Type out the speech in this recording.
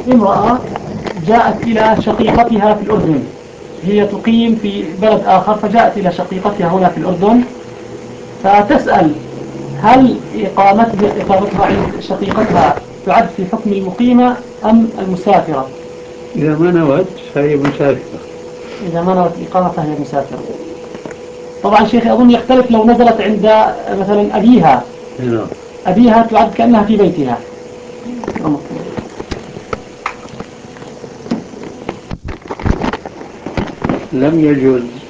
امرأة جاءت إلى شقيقتها في الأردن، هي تقيم في بلد آخر، فجاءت إلى شقيقتها هنا في الأردن فتسأل هل إقامتها عند شقيقتها تعد في حكم المقيمة أم المسافرة؟ إذا ما نوت فهي مسافرة. إذا ما نوت الإقامة فهي مسافرة. طبعا شيخي أظن يختلف لو نزلت عند مثلا أبيها. نعم. أبيها تعد كأنها في بيتها. لم يجوز